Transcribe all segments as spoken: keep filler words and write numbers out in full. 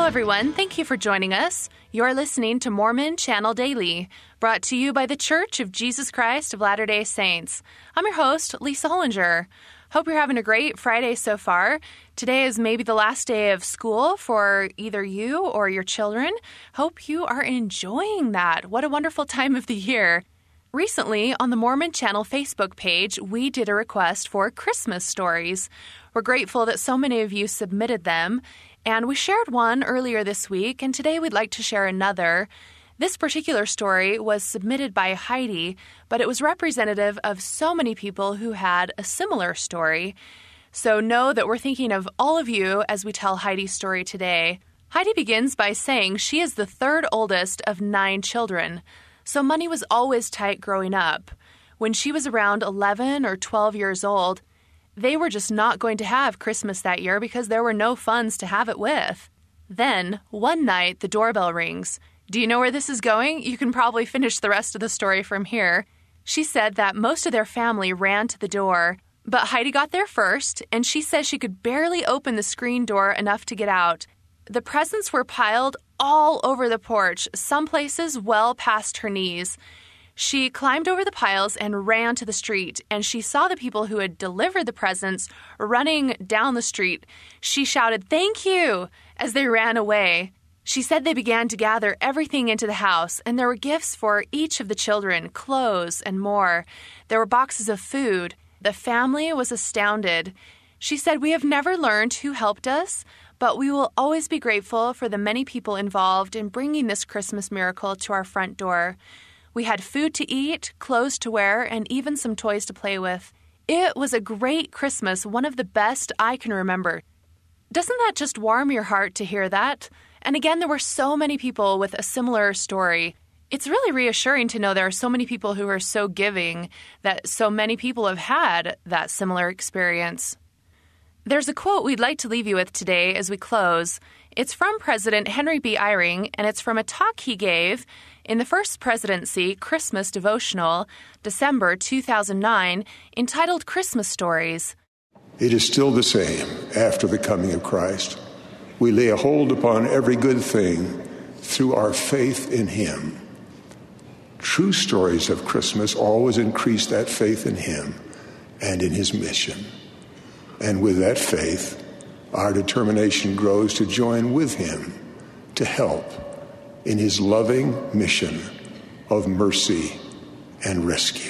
everyone. Thank you for joining us. You're listening to Mormon Channel Daily, brought to you by the Church of Jesus Christ of Latter-day Saints. I'm your host, Lisa Hollinger. Hope you're having a great Friday so far. Today is maybe the last day of school for either you or your children. Hope you are enjoying that. What a wonderful time of the year. Recently, on the Mormon Channel Facebook page, we did a request for Christmas stories. We're grateful that so many of you submitted them, and we shared one earlier this week, and today we'd like to share another. This particular story was submitted by Heidi, but it was representative of so many people who had a similar story. So know that we're thinking of all of you as we tell Heidi's story today. Heidi begins by saying she is the third oldest of nine children. So money was always tight growing up. When she was around eleven or twelve years old, they were just not going to have Christmas that year because there were no funds to have it with. Then, one night, the doorbell rings. Do you know where this is going? You can probably finish the rest of the story from here. She said that most of their family ran to the door, but Heidi got there first, and she says she could barely open the screen door enough to get out. The presents were piled all over the porch, some places well past her knees. She climbed over the piles and ran to the street, and she saw the people who had delivered the presents running down the street. She shouted, "Thank you," as they ran away. She said they began to gather everything into the house, and there were gifts for each of the children, clothes and more. There were boxes of food. The family was astounded. She said, "We have never learned who helped us, but we will always be grateful for the many people involved in bringing this Christmas miracle to our front door. We had food to eat, clothes to wear, and even some toys to play with. It was a great Christmas, one of the best I can remember." Doesn't that just warm your heart to hear that? And again, there were so many people with a similar story. It's really reassuring to know there are so many people who are so giving, that so many people have had that similar experience. There's a quote we'd like to leave you with today as we close. It's from President Henry B. Eyring, and it's from a talk he gave in the First Presidency Christmas Devotional, December two thousand nine, entitled Christmas Stories. It is still the same after the coming of Christ. We lay a hold upon every good thing through our faith in Him. True stories of Christmas always increase that faith in Him and in His mission. And with that faith, our determination grows to join with Him to help in His loving mission of mercy and rescue.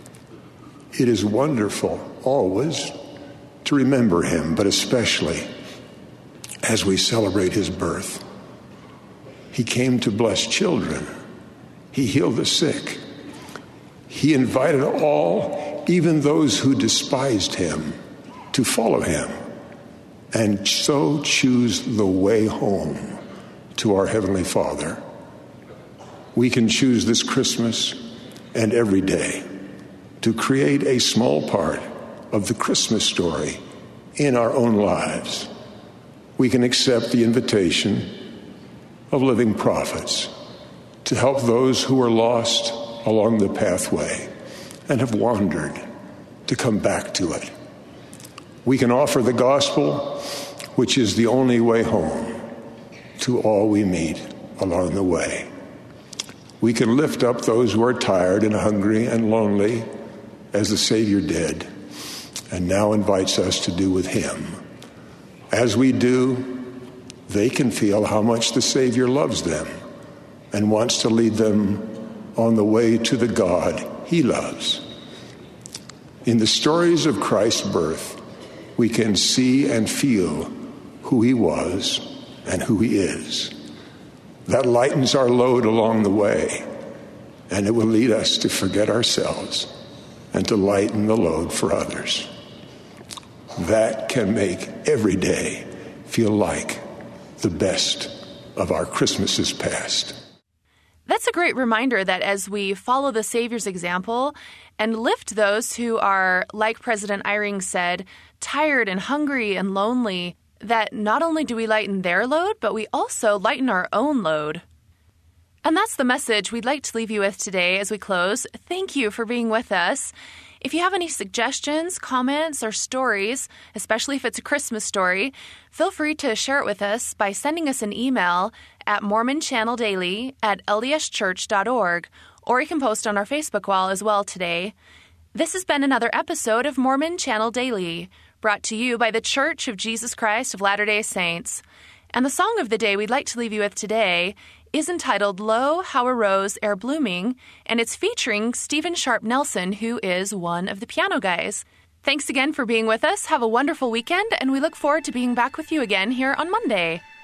It is wonderful always to remember Him, but especially as we celebrate His birth. He came to bless children. He healed the sick. He invited all, even those who despised Him, to follow Him and so choose the way home to our Heavenly Father. We can choose this Christmas and every day to create a small part of the Christmas story in our own lives. We can accept the invitation of living prophets to help those who are lost along the pathway and have wandered to come back to it. We can offer the gospel, which is the only way home, to all we meet along the way. We can lift up those who are tired and hungry and lonely, as the Savior did, and now invites us to do with Him. As we do, they can feel how much the Savior loves them and wants to lead them on the way to the God He loves. In the stories of Christ's birth, we can see and feel who He was and who He is. That lightens our load along the way, and it will lead us to forget ourselves and to lighten the load for others. That can make every day feel like the best of our Christmases past. That's a great reminder that as we follow the Savior's example and lift those who are, like President Eyring said, tired and hungry and lonely, that not only do we lighten their load, but we also lighten our own load. And that's the message we'd like to leave you with today as we close. Thank you for being with us. If you have any suggestions, comments, or stories, especially if it's a Christmas story, feel free to share it with us by sending us an email at mormon channel daily at l d s church dot org, or you can post on our Facebook wall as well today. This has been another episode of Mormon Channel Daily, brought to you by the Church of Jesus Christ of Latter-day Saints. And the song of the day we'd like to leave you with today is entitled Lo, How a Rose Ere Blooming, and it's featuring Stephen Sharp Nelson, who is one of the piano guys. Thanks again for being with us. Have a wonderful weekend, and we look forward to being back with you again here on Monday.